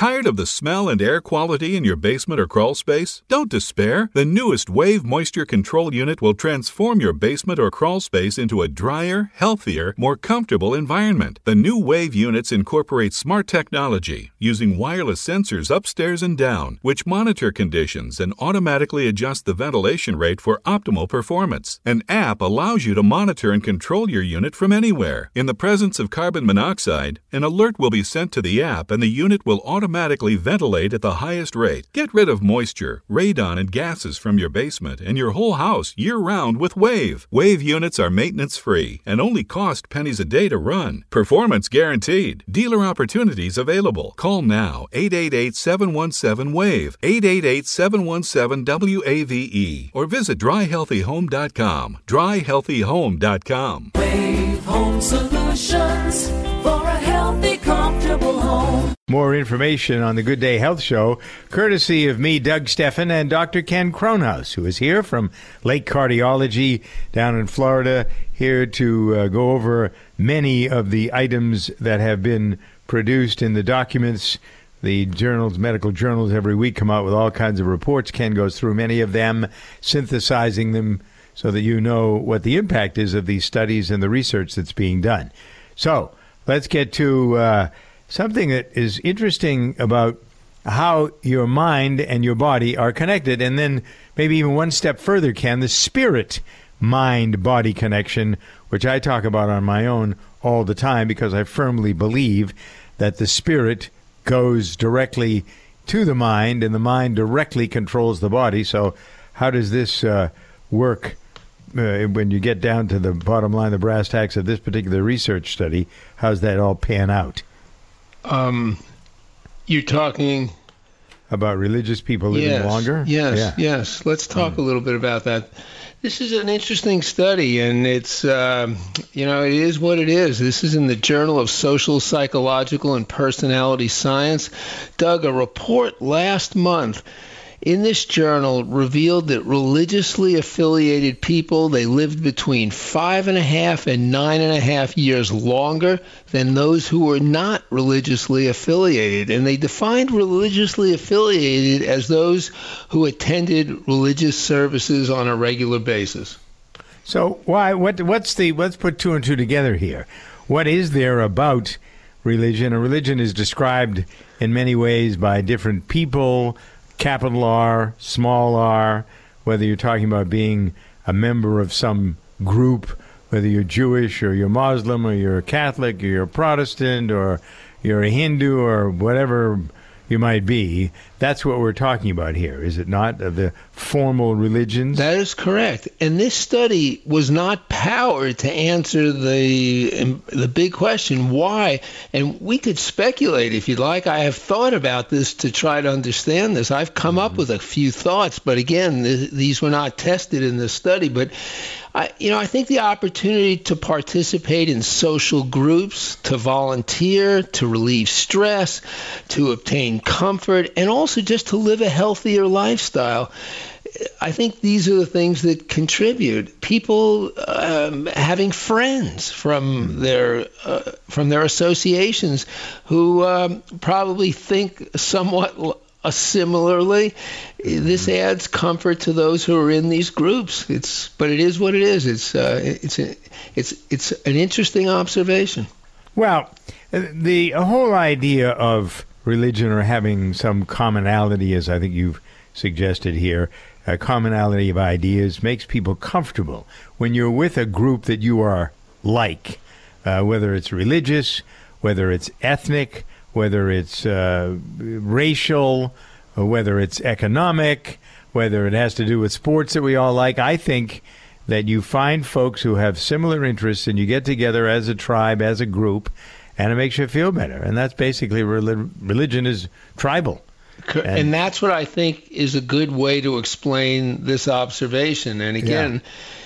Tired of the smell and air quality in your basement or crawl space? Don't despair. The newest Wave Moisture Control Unit will transform your basement or crawl space into a drier, healthier, more comfortable environment. The new Wave units incorporate smart technology using wireless sensors upstairs and down, which monitor conditions and automatically adjust the ventilation rate for optimal performance. An app allows you to monitor and control your unit from anywhere. In the presence of carbon monoxide, an alert will be sent to the app and the unit will automatically ventilate at the highest rate. Get rid of moisture, radon, and gases from your basement and your whole house year-round with Wave. Wave units are maintenance-free and only cost pennies a day to run. Performance guaranteed. Dealer opportunities available. Call now, 888-717-WAVE, 888-717-WAVE, or visit dryhealthyhome.com, dryhealthyhome.com. Wave Home Solutions for a healthy, comfortable home. More information on the Good Day Health Show, courtesy of me, Doug Steffen, and Dr. Ken Kronhaus, who is here from Lake Cardiology down in Florida, here to go over many of the items that have been produced in the documents. The journals, medical journals, every week come out with all kinds of reports. Ken goes through many of them, synthesizing them so that you know what the impact is of these studies and the research that's being done. So let's get to something that is interesting about how your mind and your body are connected, and then maybe even one step further, Ken, the spirit-mind-body connection, which I talk about on my own all the time because I firmly believe that the spirit goes directly to the mind and the mind directly controls the body. So how does this work when you get down to the bottom line, the brass tacks of this particular research study? How's that all pan out? You're talking about religious people living longer? Yes. Let's talk a little bit about that. This is an interesting study, and it's, it is what it is. This is in the Journal of Social, Psychological, and Personality Science. Doug, a report last month in this journal revealed that religiously affiliated people, they lived between 5.5 and 9.5 years longer than those who were not religiously affiliated. And they defined religiously affiliated as those who attended religious services on a regular basis. So let's put two and two together here. What is there about religion? A religion is described in many ways by different people, capital R, small r, whether you're talking about being a member of some group, whether you're Jewish or you're Muslim or you're a Catholic or you're a Protestant or you're a Hindu or whatever you might be. That's what we're talking about here, is it not? The formal religions? That is correct. And this study was not powered to answer the big question, why? And we could speculate if you'd like. I have thought about this to try to understand this. I've come up with a few thoughts, but again, these were not tested in this study. But I think the opportunity to participate in social groups, to volunteer, to relieve stress, to obtain comfort, and also just to live a healthier lifestyle. I think these are the things that contribute. People having friends from their associations who probably think somewhat similarly. This adds comfort to those who are in these groups. But it is what it is. It's an interesting observation. Well, the whole idea of religion or having some commonality, as I think you've suggested here, a commonality of ideas makes people comfortable when you're with a group that you are like, whether it's religious, whether it's ethnic, whether it's racial, or whether it's economic, whether it has to do with sports that we all like. I think that you find folks who have similar interests and you get together as a tribe, as a group, and it makes you feel better. And that's basically religion is tribal. And that's what I think is a good way to explain this observation. And again,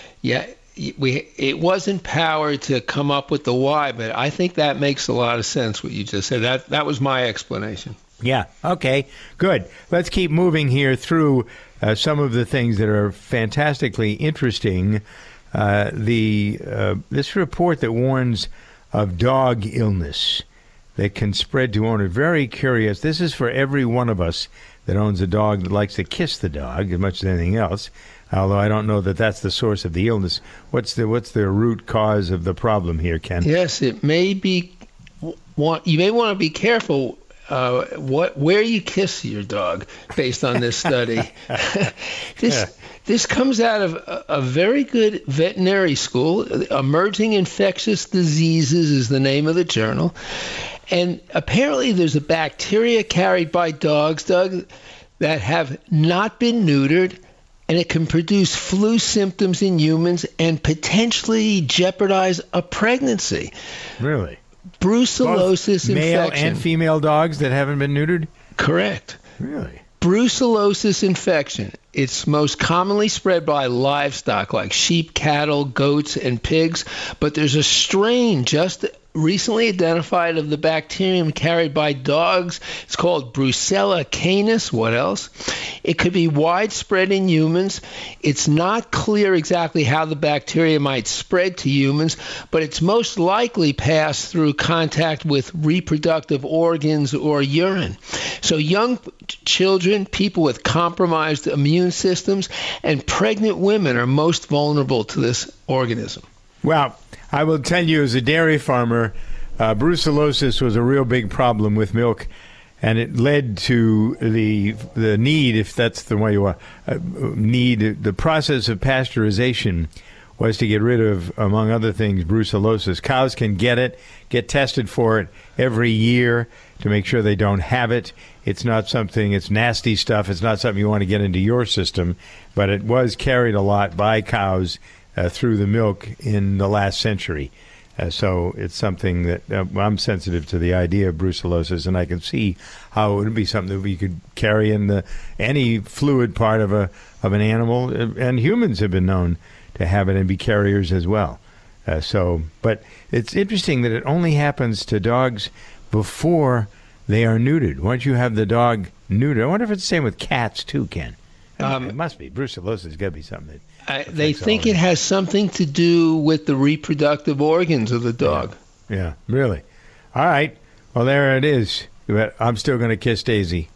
it wasn't powered to come up with the why, but I think that makes a lot of sense, what you just said. That was my explanation. Yeah, okay, good. Let's keep moving here through some of the things that are fantastically interesting. This report that warns of dog illness. that can spread to owner. Very curious. This is for every one of us that owns a dog that likes to kiss the dog as much as anything else, although I don't know that that's the source of the illness. What's the root cause of the problem here, Ken? Yes, it may be. You may want to be careful where you kiss your dog based on this study. This comes out of a very good veterinary school. Emerging Infectious Diseases is the name of the journal. And apparently there's a bacteria carried by dogs, Doug, that have not been neutered, and it can produce flu symptoms in humans and potentially jeopardize a pregnancy. Really? Brucellosis infection. Male and female dogs that haven't been neutered? Correct. Really? Brucellosis infection. It's most commonly spread by livestock like sheep, cattle, goats, and pigs, but there's a strain just recently identified of the bacterium carried by dogs. It's called Brucella canis. What else? It could be widespread in humans. It's not clear exactly how the bacteria might spread to humans, but it's most likely passed through contact with reproductive organs or urine. So young children, people with compromised immune systems, and pregnant women are most vulnerable to this organism. Well, I will tell you, as a dairy farmer, brucellosis was a real big problem with milk, and it led to the need, if that's the way you want, the process of pasteurization was to get rid of, among other things, brucellosis. Cows can get tested for it every year to make sure they don't have it. It's not something, it's nasty stuff. It's not something you want to get into your system, but it was carried a lot by cows through the milk in the last century. So it's something that I'm sensitive to the idea of brucellosis, and I can see how it would be something that we could carry in any fluid part of an animal, and humans have been known to have it and be carriers as well. But it's interesting that it only happens to dogs before they are neutered. Once you have the dog neutered, I wonder if it's the same with cats too, Ken. It must be. Brucellosis has got to be something that they think it has something to do with the reproductive organs of the dog. Yeah, really. All right. Well, there it is. But I'm still going to kiss Daisy.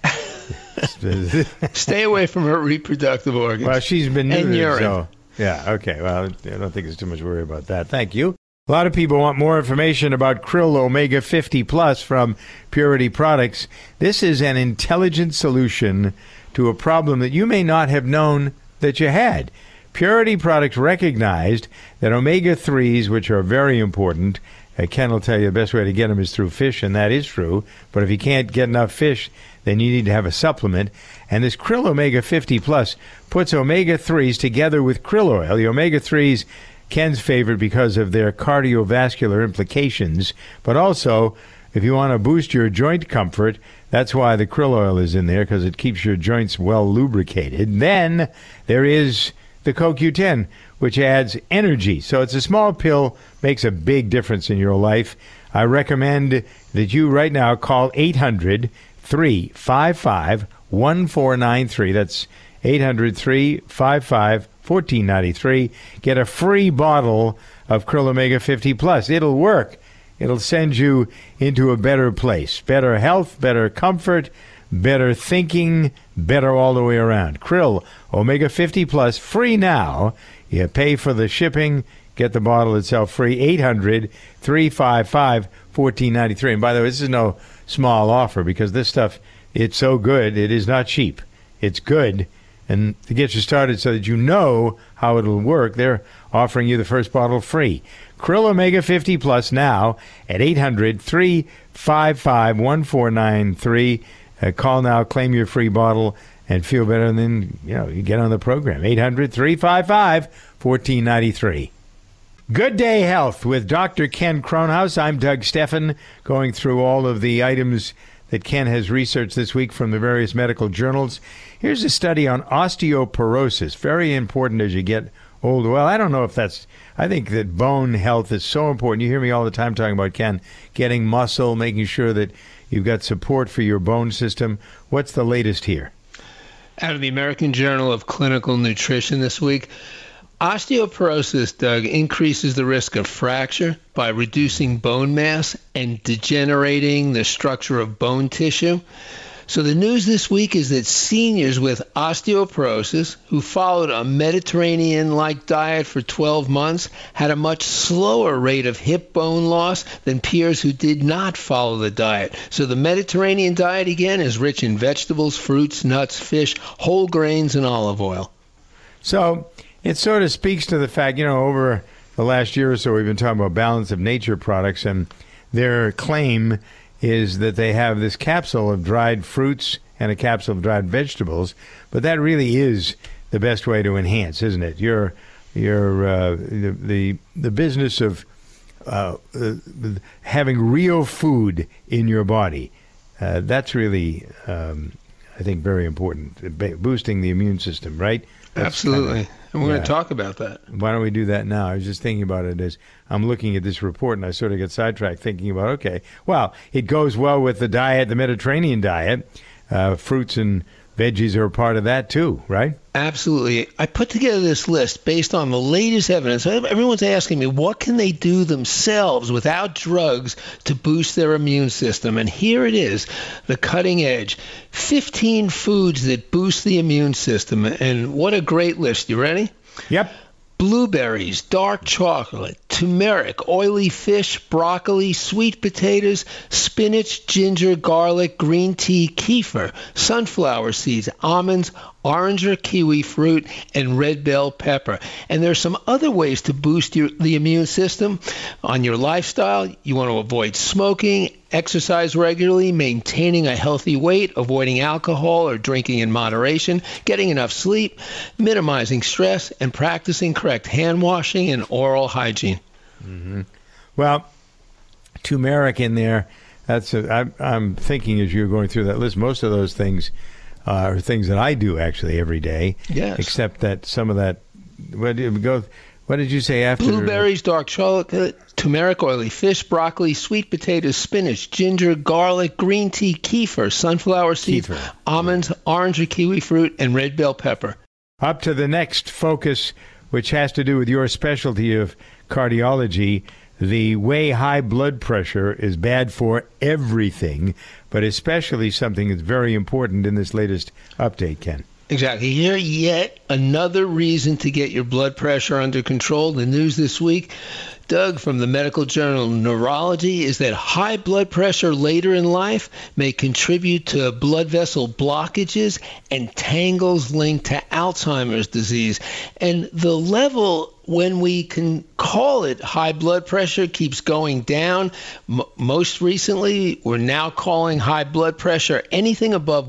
Stay away from her reproductive organs. Well, she's been neutered, and urine. so yeah. Okay. Well, I don't think there's too much worry about that. Thank you. A lot of people want more information about Krill Omega 50 Plus from Purity Products. This is an intelligent solution to a problem that you may not have known that you had. Purity Products recognized that omega-3s, which are very important, Ken will tell you the best way to get them is through fish, and that is true. But if you can't get enough fish, then you need to have a supplement. And this Krill Omega 50 Plus puts omega-3s together with krill oil. The omega-3s, Ken's favorite because of their cardiovascular implications, but also if you want to boost your joint comfort, that's why the krill oil is in there, because it keeps your joints well lubricated. Then there is the CoQ10, which adds energy. So it's a small pill, makes a big difference in your life. I recommend that you right now call 800-355-1493. That's 800-355-1493. Get a free bottle of Krill Omega 50 Plus. It'll work. It'll send you into a better place. Better health, better comfort, better thinking, better all the way around. Krill Omega 50 Plus, free now. You pay for the shipping, get the bottle itself free. 800-355-1493. And by the way, this is no small offer because this stuff, it's so good, it is not cheap. It's good. And to get you started so that you know how it'll work, they're offering you the first bottle free. Krill Omega 50 Plus now at 800-355-1493. Call now, claim your free bottle, and feel better, and then you get on the program. 800-355-1493. Good Day Health with Dr. Ken Kronhaus. I'm Doug Steffen, going through all of the items that Ken has researched this week from the various medical journals. Here's a study on osteoporosis, very important as you get older. Well, I don't know if that's... I think that bone health is so important. You hear me all the time talking about, Ken, getting muscle, making sure that you've got support for your bone system. What's the latest here? Out of the American Journal of Clinical Nutrition this week, Osteoporosis, Doug, increases the risk of fracture by reducing bone mass and degenerating the structure of bone tissue. So the news this week is that seniors with osteoporosis who followed a Mediterranean-like diet for 12 months had a much slower rate of hip bone loss than peers who did not follow the diet. So the Mediterranean diet, again, is rich in vegetables, fruits, nuts, fish, whole grains, and olive oil. So it sort of speaks to the fact, over the last year or so, we've been talking about Balance of Nature products, and their claim is that they have this capsule of dried fruits and a capsule of dried vegetables, but that really is the best way to enhance, isn't it? The business of having real food in your body. That's really, I think, very important. Boosting the immune system, right? Absolutely. And we're going to talk about that. Why don't we do that now? I was just thinking about it as I'm looking at this report, and I sort of get sidetracked thinking about, okay, well, it goes well with the diet, the Mediterranean diet. Fruits and veggies are a part of that too, right? Absolutely. I put together this list based on the latest evidence. Everyone's asking me, what can they do themselves without drugs to boost their immune system? And here it is, the cutting edge. 15 foods that boost the immune system. And what a great list. You ready? Yep. Blueberries, dark chocolate, turmeric, oily fish, broccoli, sweet potatoes, spinach, ginger, garlic, green tea, kefir, sunflower seeds, almonds, orange or kiwi fruit, and red bell pepper. And there's some other ways to boost the immune system. On your lifestyle, you want to avoid smoking, exercise regularly, maintaining a healthy weight, avoiding alcohol or drinking in moderation, getting enough sleep, minimizing stress, and practicing correct hand washing and oral hygiene. Mm-hmm. Well, turmeric in there, I'm thinking as you're going through that list, most of those things are things that I do actually every day. Yes. Except that some of that, what did you say after? Blueberries, dark chocolate, turmeric, oily fish, broccoli, sweet potatoes, spinach, ginger, garlic, green tea, kefir, sunflower seeds, almonds, orange or kiwi fruit, and red bell pepper. Up to the next focus, which has to do with your specialty of cardiology. The way high blood pressure is bad for everything, but especially something that's very important in this latest update, Ken. Exactly. Here, yet another reason to get your blood pressure under control. The news this week, Doug, from the medical journal Neurology, is that high blood pressure later in life may contribute to blood vessel blockages and tangles linked to Alzheimer's disease. And the level when we can call it high blood pressure keeps going down. Most recently, we're now calling high blood pressure anything above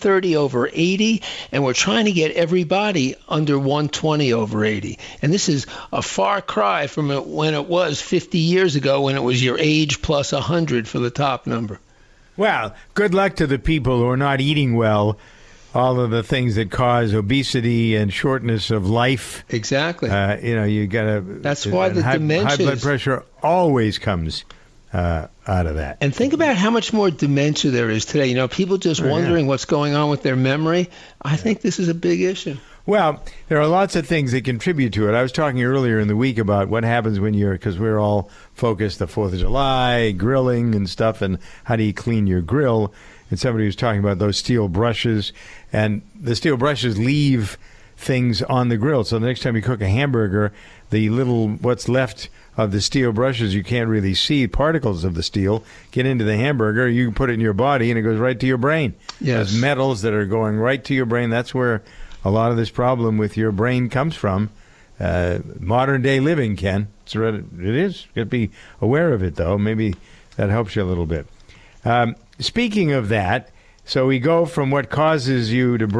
130/80, and we're trying to get everybody under 120/80. And this is a far cry from when it was 50 years ago, when it was your age plus 100 for the top number. Well, good luck to the people who are not eating well. All of the things that cause obesity and shortness of life. Exactly. You got to. That's why the dementia. High blood pressure always comes out of that. And think about how much more dementia there is today. People just wondering what's going on with their memory. I think this is a big issue. Well, there are lots of things that contribute to it. I was talking earlier in the week about what happens when because we're all focused the 4th of July, grilling and stuff, and how do you clean your grill? And somebody was talking about those steel brushes, and the steel brushes leave things on the grill. So the next time you cook a hamburger, the what's left of the steel brushes, you can't really see particles of the steel get into the hamburger. You can put it in your body, and it goes right to your brain. Yes. Those metals that are going right to your brain, that's where a lot of this problem with your brain comes from. Modern day living, Ken. It is. You got to be aware of it, though. Maybe that helps you a little bit. Speaking of that, so we go from what causes you to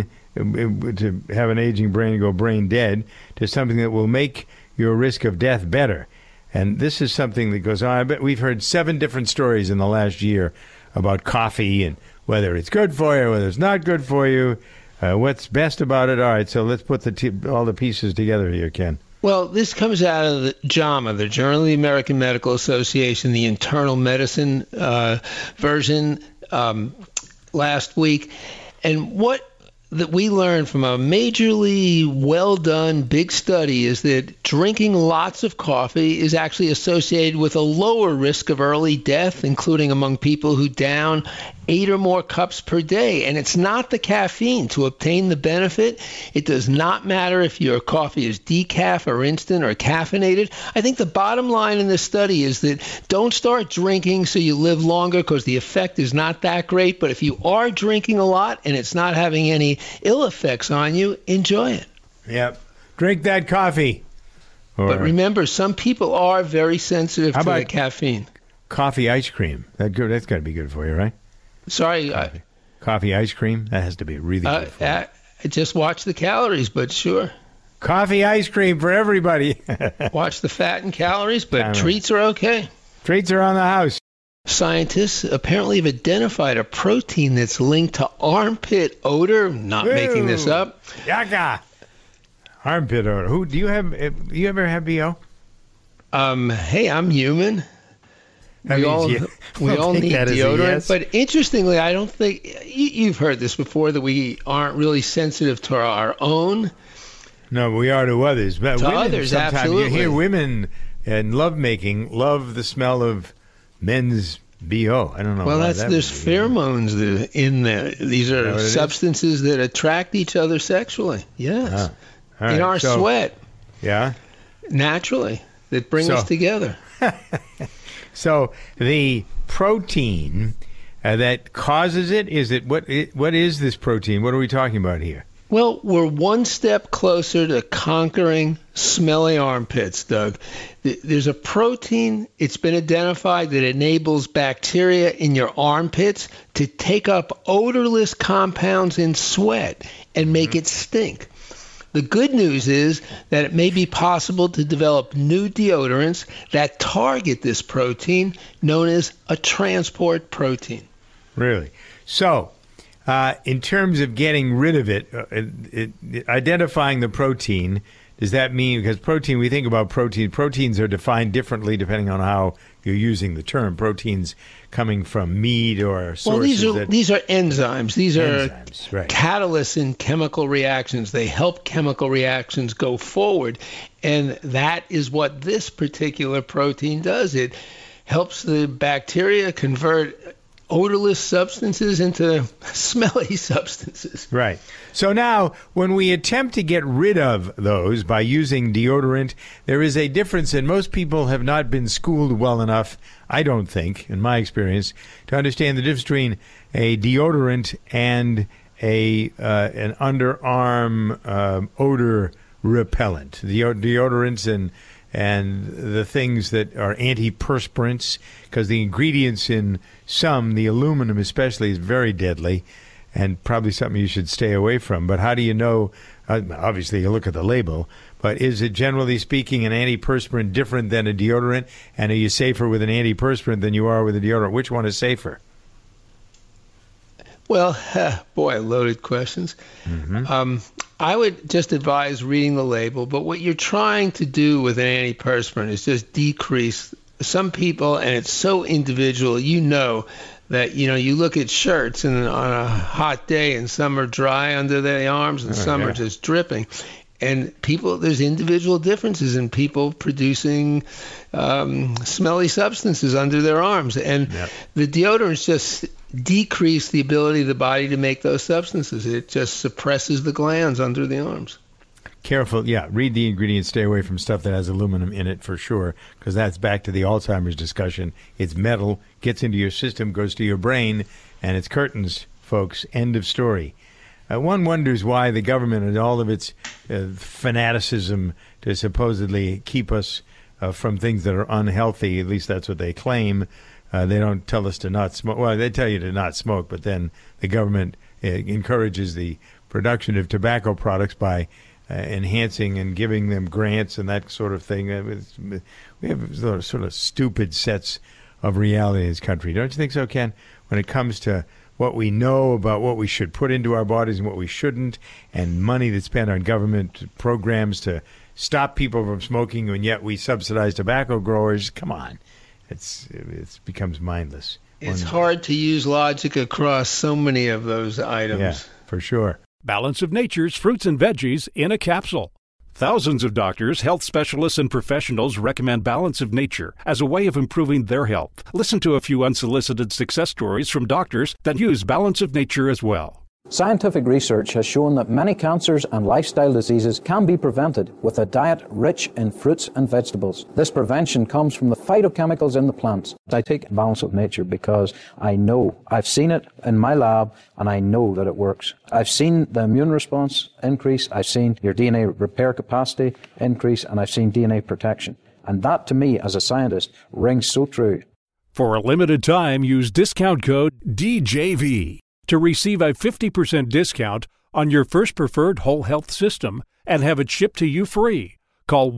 have an aging brain and go brain dead to something that will make your risk of death better. And this is something that goes on. I bet we've heard 7 different stories in the last year about coffee and whether it's good for you, whether it's not good for you, what's best about it. All right, so let's put all the pieces together here, Ken. Well, this comes out of the JAMA, the Journal of the American Medical Association, the internal medicine version last week. And what that we learned from a majorly well-done big study is that drinking lots of coffee is actually associated with a lower risk of early death, including among people who down 8 or more cups per day. And it's not the caffeine. To obtain the benefit, it does not matter if your coffee is decaf or instant or caffeinated. I think the bottom line in this study is that don't start drinking so you live longer, because the effect is not that great. But if you are drinking a lot and it's not having any ill effects on you, enjoy it. Yep. Drink that coffee. But remember, some people are very sensitive to the caffeine. Coffee ice cream. That's got to be good for you, right? Sorry. Coffee ice cream? That has to be really good for you. I just watch the calories, but sure. Coffee ice cream for everybody. Watch the fat and calories, but treats are okay. Treats are on the house. Scientists apparently have identified a protein that's linked to armpit odor. Not making this up. Yaga. Armpit odor. Who do you have? You ever have BO? Hey, I'm human. We all need deodorant. Yes. But interestingly, I don't think you've heard this before, that we aren't really sensitive to our own. No, we are to others. But to women, others, sometimes absolutely. You hear women in lovemaking love the smell of men's BO. I don't know. Well, there's pheromones in there. These are substances that attract each other sexually. Yes. Right. In our sweat. Yeah. Naturally. That bring us together. So the protein that causes it, what is this protein? What are we talking about here? Well, we're one step closer to conquering smelly armpits, Doug. There's a protein, it's been identified, that enables bacteria in your armpits to take up odorless compounds in sweat and make it stink. The good news is that it may be possible to develop new deodorants that target this protein, known as a transport protein. Really? So, in terms of getting rid of it, identifying the protein, does that mean, because protein, we think about proteins are defined differently depending on how you're using the term. Proteins coming from meat or sources. Well, these are enzymes. These are right. Catalysts in chemical reactions. They help chemical reactions go forward. And that is what this particular protein does. It helps the bacteria convert odorless substances into smelly substances. Right. So now, when we attempt to get rid of those by using deodorant, there is a difference, and most people have not been schooled well enough, I don't think, in my experience, to understand the difference between a deodorant and an underarm odor repellent. Deodorants and the things that are antiperspirants, because the ingredients in some, the aluminum especially, is very deadly and probably something you should stay away from. But how do you know? Obviously, you look at the label, but is it, generally speaking, an antiperspirant different than a deodorant? And are you safer with an antiperspirant than you are with a deodorant? Which one is safer? Well, boy, loaded questions. Mm-hmm. I would just advise reading the label, but what you're trying to do with an antiperspirant is just decrease some people, and it's so individual, that, you look at shirts and on a hot day and some are dry under the arms and some are just dripping. And there's individual differences in people producing smelly substances under their arms. And the deodorants just decrease the ability of the body to make those substances. It just suppresses the glands under the arms. Careful, read the ingredients. Stay away from stuff that has aluminum in it for sure, because that's back to the Alzheimer's discussion. It's metal, gets into your system, goes to your brain, and it's curtains, folks. End of story. One wonders why the government and all of its fanaticism to supposedly keep us from things that are unhealthy, at least that's what they claim. They don't tell us to not smoke. Well, they tell you to not smoke, but then the government encourages the production of tobacco products by enhancing and giving them grants and that sort of thing. We have sort of stupid sets of reality in this country. Don't you think so, Ken? When it comes to what we know about what we should put into our bodies and what we shouldn't, and money that's spent on government programs to stop people from smoking, and yet we subsidize tobacco growers. Come on. It becomes mindless. It's hard to use logic across so many of those items. Yeah, for sure. Balance of Nature's fruits and veggies in a capsule. Thousands of doctors, health specialists, and professionals recommend Balance of Nature as a way of improving their health. Listen to a few unsolicited success stories from doctors that use Balance of Nature as well. Scientific research has shown that many cancers and lifestyle diseases can be prevented with a diet rich in fruits and vegetables. This prevention comes from the phytochemicals in the plants. I take Balance of Nature because I know, I've seen it in my lab, and I know that it works. I've seen the immune response increase, I've seen your DNA repair capacity increase, and I've seen DNA protection. And that, to me, as a scientist, rings so true. For a limited time, use discount code DJV to receive a 50% discount on your first preferred whole health system and have it shipped to you free. Call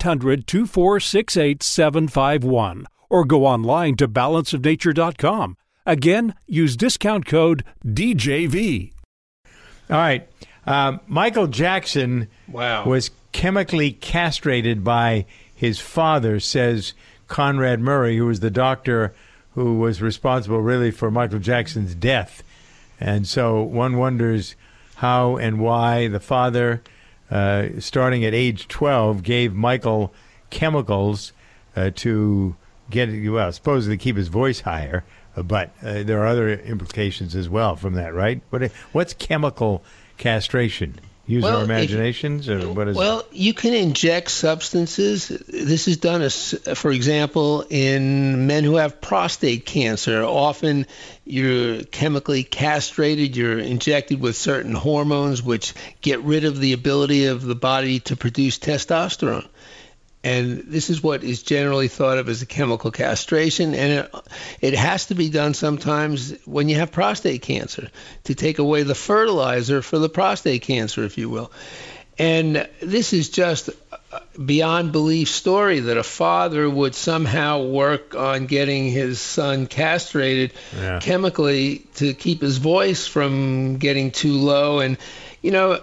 1-800-246-8751 or go online to balanceofnature.com. Again, use discount code DJV. All right. Michael Jackson was chemically castrated by his father, says Conrad Murray, who was the doctor who was responsible really for Michael Jackson's death. And so one wonders how and why the father, starting at age 12, gave Michael chemicals to get, well, supposedly keep his voice higher, but there are other implications as well from that, right? What's chemical castration? Use our imaginations, or what is it? Well, you can inject substances. This is done, for example, in men who have prostate cancer. Often you're chemically castrated. You're injected with certain hormones which get rid of the ability of the body to produce testosterone. And this is what is generally thought of as a chemical castration. And it has to be done sometimes when you have prostate cancer to take away the fertilizer for the prostate cancer, if you will. And this is just beyond belief story that a father would somehow work on getting his son castrated chemically to keep his voice from getting too low. And, you know,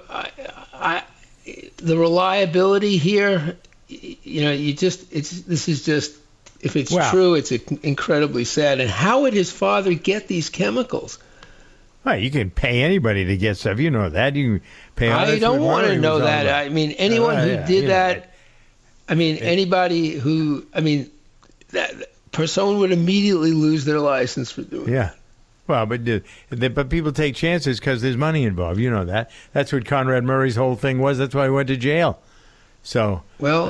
the reliability here, you know, this is just, if it's true, it's incredibly sad. And how would his father get these chemicals? Well, you can pay anybody to get stuff. You know that. You can pay. I don't want to know that. I mean, anyone who did that. I mean, anybody who. I mean, that someone would immediately lose their license for doing. Yeah. Well, but people take chances because there's money involved. You know that. That's what Conrad Murray's whole thing was. That's why he went to jail. So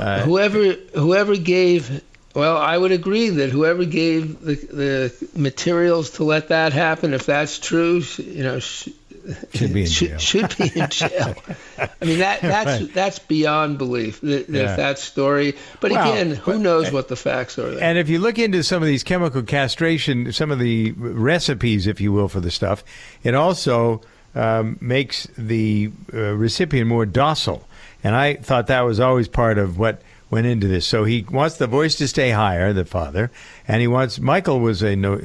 whoever gave, well, I would agree that whoever gave the materials to let that happen, if that's true, you know, should be in jail. Should be in jail. I mean, that's beyond belief. That story. But again, who knows what the facts are there. And if you look into some of these chemical castration, some of the recipes, if you will, for the stuff, it also makes the recipient more docile. And I thought that was always part of what went into this. So he wants the voice to stay higher, the father, and he wants Michael was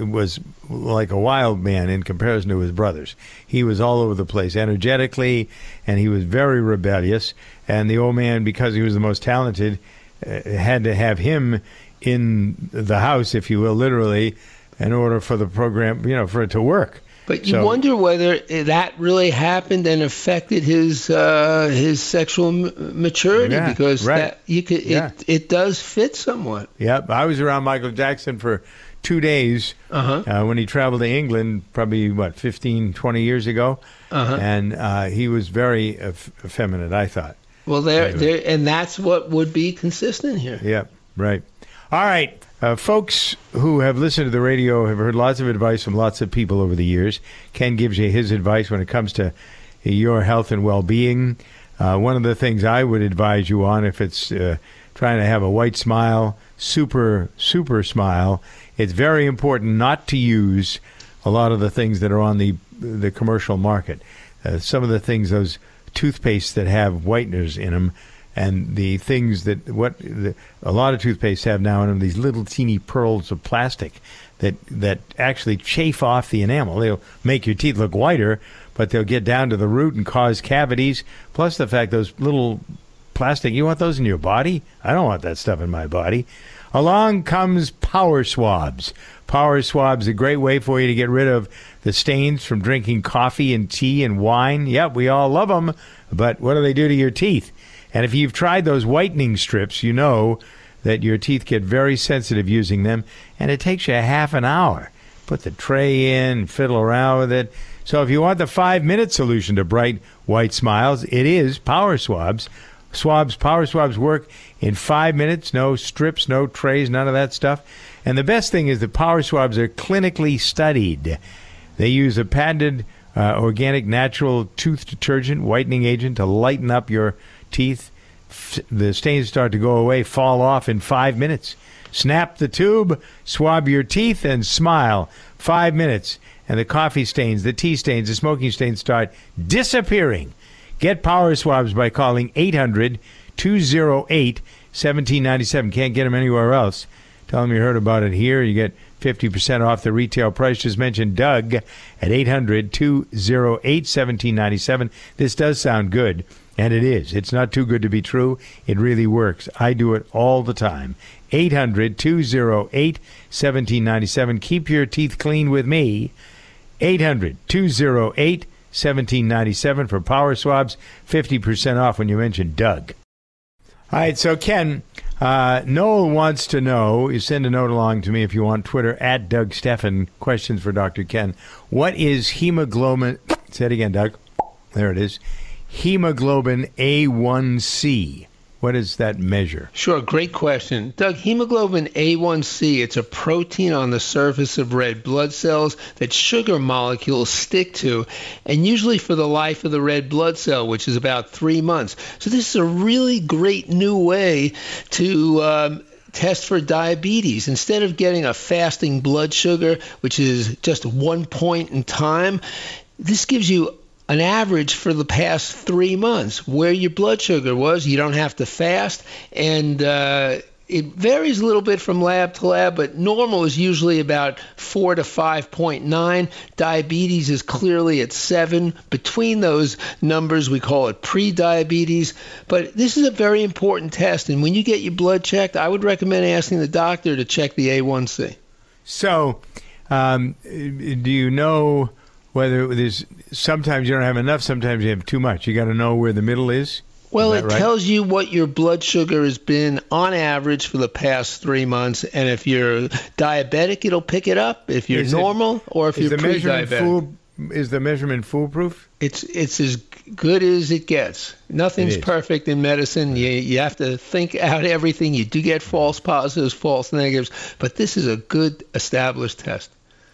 like a wild man in comparison to his brothers. He was all over the place energetically, and he was very rebellious. And the old man, because he was the most talented, had to have him in the house, if you will, literally, in order for the program, you know, for it to work. But you wonder whether that really happened and affected his sexual maturity, because it does fit somewhat. Yeah, I was around Michael Jackson for 2 days when he traveled to England, probably 15, 20 years ago, and he was very effeminate, I thought. Well, and that's what would be consistent here. Yeah, right. All right. Folks who have listened to the radio have heard lots of advice from lots of people over the years. Ken gives you his advice when it comes to your health and well-being. One of the things I would advise you on, if it's trying to have a white smile, super smile, it's very important not to use a lot of the things that are on the commercial market. Some of the things, those toothpastes that have whiteners in them, and the things that a lot of toothpaste have now in them, these little teeny pearls of plastic that actually chafe off the enamel. They'll make your teeth look whiter, but they'll get down to the root and cause cavities. Plus the fact those little plastic, you want those in your body? I don't want that stuff in my body. Along comes Power Swabs. Power Swabs, a great way for you to get rid of the stains from drinking coffee and tea and wine. Yep, we all love them, but what do they do to your teeth? And if you've tried those whitening strips, you know that your teeth get very sensitive using them, and it takes you a half an hour. Put the tray in, fiddle around with it. So if you want the 5-minute solution to bright white smiles, it is Power Swabs. Power Swabs work in 5 minutes. No strips, no trays, none of that stuff. And the best thing is the Power Swabs are clinically studied. They use a patented organic natural tooth detergent whitening agent to lighten up your teeth. The stains start to go away, fall off in 5 minutes. Snap the tube, swab your teeth, and smile. 5 minutes, and the coffee stains, the tea stains, the smoking stains start disappearing. Get Power Swabs by calling 800-208-1797. Can't get them anywhere else. Tell them you heard about it here. You get 50% off the retail price. Just mention Doug at 800-208-1797. This does sound good, and it is. It's not too good to be true. It really works. I do it all the time. 800-208-1797. Keep your teeth clean with me. 800-208-1797 for Power Swabs. 50% off when you mention Doug. All right, so Ken, Noel wants to know, you send a note along to me if you want, Twitter, at Doug Steffen, questions for Dr. Ken. What is hemoglobin, say it again, Doug. There it is. Hemoglobin A1C. What does that measure? Sure, great question. Doug, hemoglobin A1C, it's a protein on the surface of red blood cells that sugar molecules stick to, and usually for the life of the red blood cell, which is about 3 months. So this is a really great new way to test for diabetes. Instead of getting a fasting blood sugar, which is just 1 point in time, this gives you an average for the past 3 months where your blood sugar was. You don't have to fast, and it varies a little bit from lab to lab, but normal is usually about 4 to 5.9. Diabetes is clearly at 7. Between those numbers, we call it pre-diabetes. But this is a very important test, and when you get your blood checked, I would recommend asking the doctor to check the A1C. So, do you know whether there's sometimes you don't have enough, sometimes you have too much? You got to know where the middle is? Well, it tells you what your blood sugar has been on average for the past 3 months, and if you're diabetic, it'll pick it up. If you're normal, or if you're pre-diabetic. Is the measurement foolproof? It's as good as it gets. Nothing's perfect in medicine. You have to think out everything. You do get false positives, false negatives, but this is a good established test.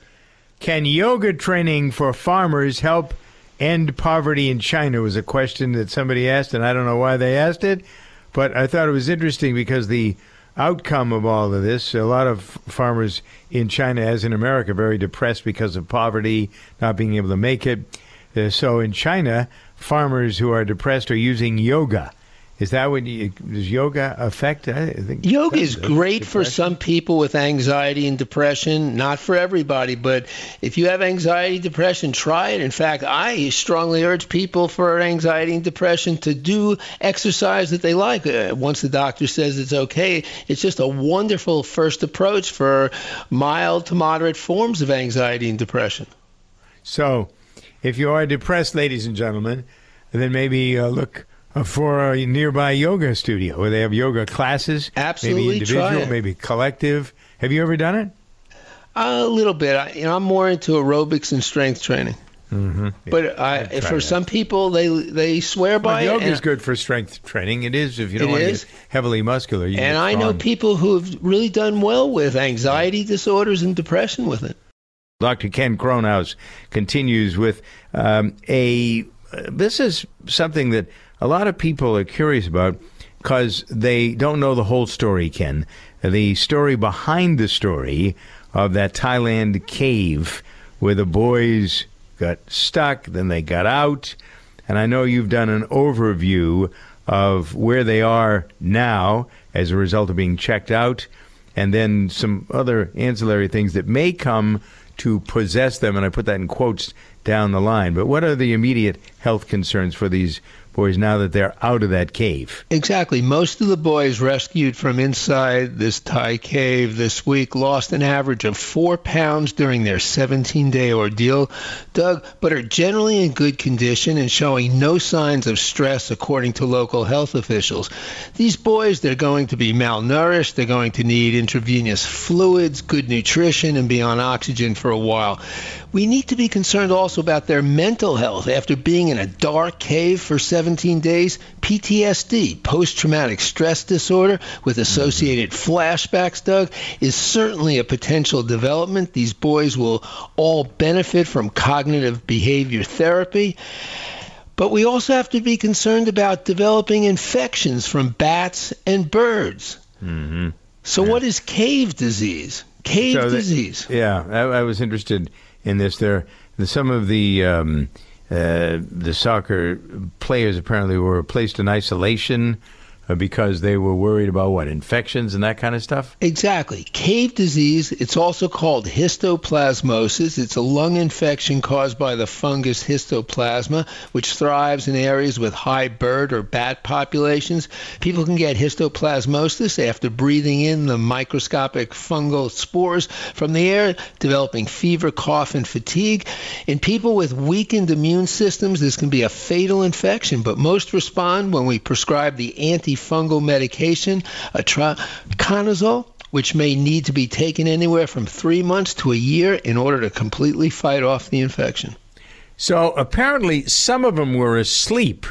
Can yoga training for farmers help end poverty in China? Was a question that somebody asked, and I don't know why they asked it, but I thought it was interesting because the outcome of all of this, a lot of farmers in China, as in America, very depressed because of poverty, not being able to make it. So in China, farmers who are depressed are using yoga. Is that what does yoga affect? I think yoga is great for some people with anxiety and depression, not for everybody. But if you have anxiety, depression, try it. In fact, I strongly urge people for anxiety and depression to do exercise that they like. Once the doctor says it's okay, it's just a wonderful first approach for mild to moderate forms of anxiety and depression. So if you are depressed, ladies and gentlemen, then maybe look for a nearby yoga studio where they have yoga classes. Absolutely, maybe individual, try it. Maybe collective. Have you ever done it? A little bit. I'm more into aerobics and strength training. Mm-hmm. But for some people, they swear by it. Yoga is good for strength training. It is if you don't want to get heavily muscular. And I know people who have really done well with anxiety disorders and depression with it. Dr. Ken Kronhaus continues with this is something that a lot of people are curious about because they don't know the whole story, Ken. The story behind the story of that Thailand cave where the boys got stuck, then they got out. And I know you've done an overview of where they are now as a result of being checked out, and then some other ancillary things that may come to possess them, and I put that in quotes down the line. But what are the immediate health concerns for these boys now that they're out of that cave. Exactly. Most of the boys rescued from inside this Thai cave this week lost an average of 4 pounds during their 17-day ordeal, Doug, but are generally in good condition and showing no signs of stress according to local health officials. These boys, they're going to be malnourished, they're going to need intravenous fluids, good nutrition, and be on oxygen for a while. We need to be concerned also about their mental health. After being in a dark cave for 17 days, PTSD, post-traumatic stress disorder with associated flashbacks, Doug, is certainly a potential development. These boys will all benefit from cognitive behavior therapy. But we also have to be concerned about developing infections from bats and birds. Mm-hmm. So what is cave disease? Disease. I was interested in this. Some of the soccer players apparently were placed in isolation because they were worried about infections and that kind of stuff? Exactly. Cave disease, it's also called histoplasmosis. It's a lung infection caused by the fungus Histoplasma, which thrives in areas with high bird or bat populations. People can get histoplasmosis after breathing in the microscopic fungal spores from the air, developing fever, cough, and fatigue. In people with weakened immune systems, this can be a fatal infection, but most respond when we prescribe the antifungal medication, itraconazole, which may need to be taken anywhere from 3 months to a year in order to completely fight off the infection. So apparently some of them were asleep.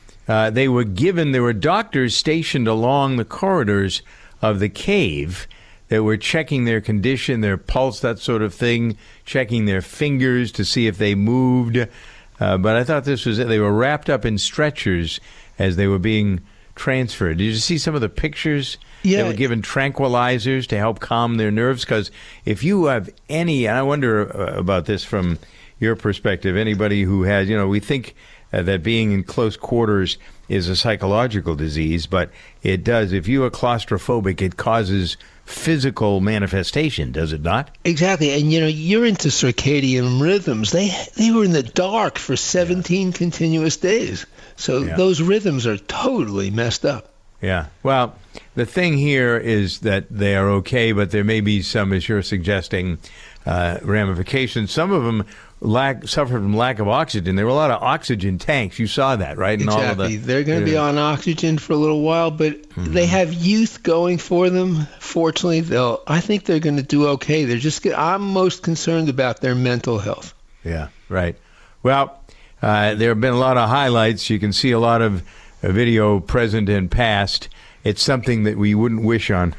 There were doctors stationed along the corridors of the cave that were checking their condition, their pulse, that sort of thing, checking their fingers to see if they moved. But I thought they were wrapped up in stretchers as they were being transferred. Did you see some of the pictures? Yeah. They were given tranquilizers to help calm their nerves, because if you have any, and I wonder about this from your perspective, anybody who has, we think that being in close quarters is a psychological disease, but it does. If you are claustrophobic, it causes physical manifestation, does it not? Exactly. And you're into circadian rhythms. They were in the dark for 17 continuous days. So those rhythms are totally messed up. Yeah. Well, the thing here is that they are okay, but there may be some, as you're suggesting, ramifications. Some of them suffered from lack of oxygen. There were a lot of oxygen tanks. You saw that, right? Exactly. They're going to be on oxygen for a little while, but they have youth going for them. Fortunately, I think they're going to do okay. I'm most concerned about their mental health. Yeah, right. Well, there have been a lot of highlights. You can see a lot of video present and past. It's something that we wouldn't wish on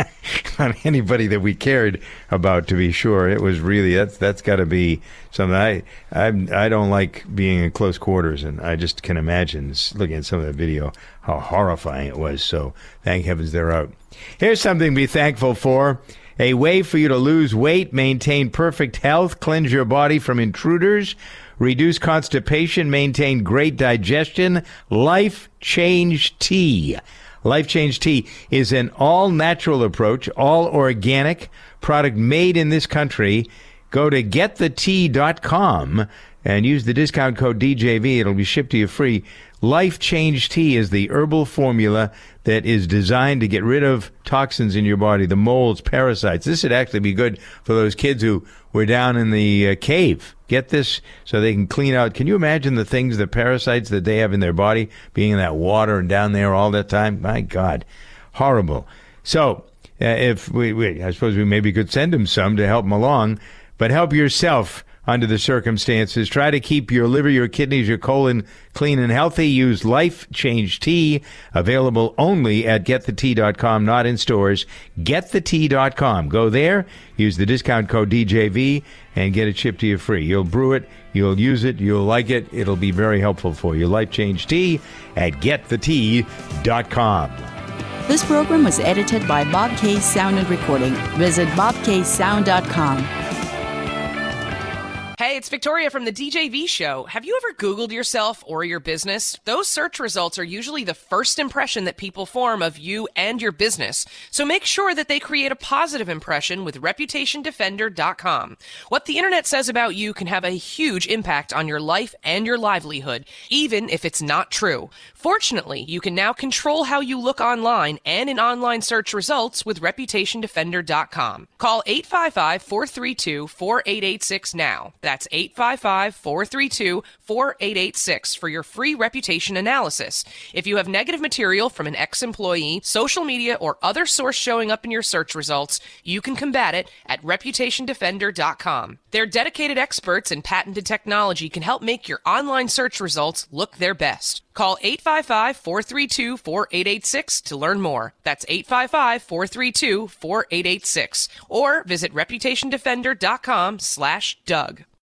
anybody that we cared about, to be sure. It was really, that's got to be something. I don't like being in close quarters, and I just can imagine, looking at some of that video, how horrifying it was. So thank heavens they're out. Here's something to be thankful for. A way for you to lose weight, maintain perfect health, cleanse your body from intruders, reduce constipation, maintain great digestion. Life Change Tea. Life Change Tea is an all-natural approach, all-organic product made in this country. Go to getthetea.com and use the discount code DJV. It'll be shipped to you free. Life Change Tea is the herbal formula that is designed to get rid of toxins in your body, the molds, parasites. This would actually be good for those kids who were down in the cave. Get this so they can clean out. Can you imagine the things, the parasites that they have in their body, being in that water and down there all that time? My God, horrible. So if I suppose we maybe could send them some to help them along, but help yourself under the circumstances. Try to keep your liver, your kidneys, your colon clean and healthy. Use Life Change Tea, available only at getthetea.com, not in stores. Getthetea.com. Go there, use the discount code DJV, and get it shipped to you free. You'll brew it, you'll use it, you'll like it. It'll be very helpful for you. Life Change Tea at getthetea.com. This program was edited by Bob K. Sound and Recording. Visit bobksound.com. Hey, it's Victoria from the DJV Show. Have you ever Googled yourself or your business? Those search results are usually the first impression that people form of you and your business. So make sure that they create a positive impression with ReputationDefender.com. What the internet says about you can have a huge impact on your life and your livelihood, even if it's not true. Fortunately, you can now control how you look online and in online search results with ReputationDefender.com. Call 855-432-4886 now. That's 855-432-4886 for your free reputation analysis. If you have negative material from an ex-employee, social media, or other source showing up in your search results, you can combat it at ReputationDefender.com. Their dedicated experts and patented technology can help make your online search results look their best. Call 855-432-4886 to learn more. That's 855-432-4886. Or visit ReputationDefender.com/Doug.